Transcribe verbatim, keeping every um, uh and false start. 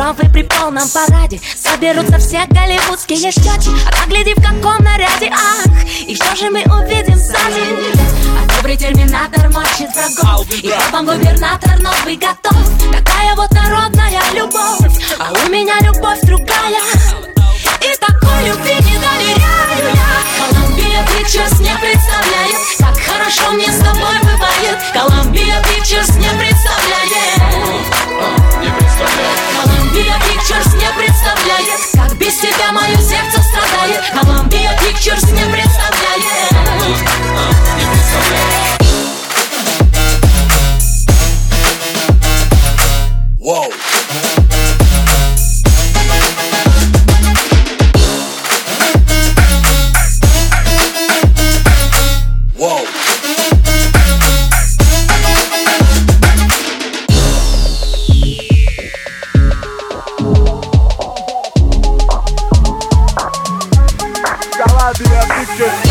новый при полном параде. Соберутся все голливудские щеки, погляди в каком наряде, ах. И что же мы увидим сзади? А добрый терминатор мочит врагов, и вам губернатор новый готов. Такая вот народная любовь, а у меня любовь другая. И такой любви не доверяю я. Columbia Pictures не представляет, как хорошо мне с тобой бывает. Columbia Pictures не представляет. Columbia Pictures не представляет, как без тебя мое сердце страдает. Columbia Pictures не представляет. Не представляет. Wow. Wow. Columbia Pictures.